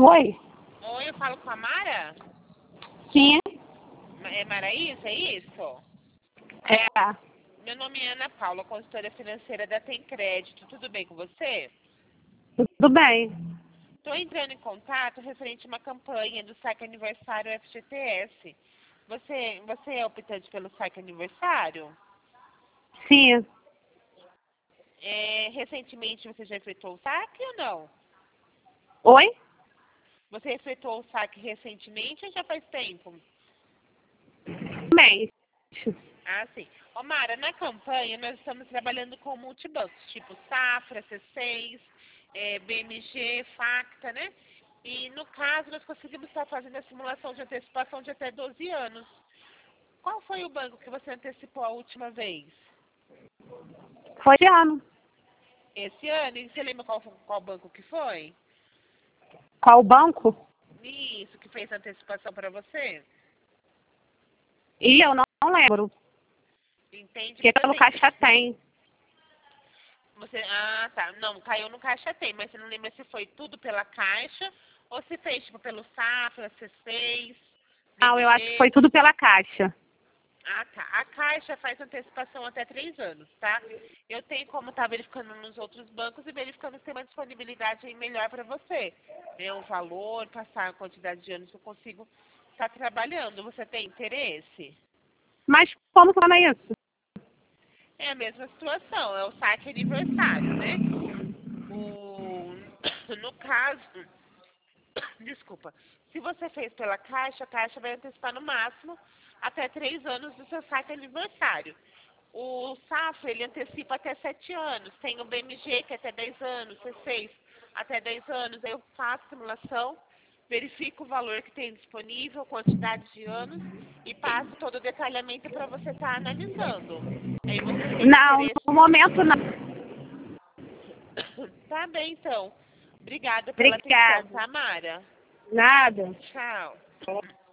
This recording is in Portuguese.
Oi? Oi, eu falo com a Mara? Sim. É Maraísa, é isso? É. Meu nome é Ana Paula, consultora financeira da Tem Crédito. Tudo bem com você? Tudo bem. Estou entrando em contato referente a uma campanha do saque aniversário FGTS. Você é optante pelo saque aniversário? Sim. Recentemente você já efetuou o saque ou não? Oi? Você efetuou o saque recentemente ou já faz tempo? Bem. Ah, sim. Ô, Mara, na campanha nós estamos trabalhando com multibancos, tipo Safra, C6, BMG, Facta, né? E no caso nós conseguimos estar fazendo a simulação de antecipação de até 12 anos. Qual foi o banco que você antecipou a última vez? Foi de ano. Esse ano? E você lembra qual banco que foi? Qual banco? Isso, que fez a antecipação para você? E eu não lembro. Entende? Porque Porque pelo assim, caixa tem. Ah, tá. Não, caiu no Caixa Tem, mas você não lembra se foi tudo pela Caixa ou se fez, tipo, pelo Safra, C6, Não, eu acho que BMG. foi tudo pela caixa. Ah, tá. A Caixa faz antecipação até 3 anos, tá? Eu tenho como estar verificando nos outros bancos e verificando se tem uma disponibilidade aí melhor para você. Né, um valor, passar a quantidade de anos que eu consigo estar trabalhando. Você tem interesse? Mas como funciona isso? É a mesma situação, é o saque aniversário, né? No caso, desculpa, se você fez pela Caixa, a Caixa vai antecipar no máximo até 3 anos do seu saque aniversário. O Safra, ele antecipa até 7 anos. Tem o BMG, que é até 10 anos, C6 até 10 anos. Aí eu faço simulação, verifico o valor que tem disponível, quantidade de anos e passo todo o detalhamento para você estar analisando. Aí você tem Não, interesse. no momento não. Tá bem, então. Obrigada pela atenção, Obrigada. tá, Mara? Nada. Tchau.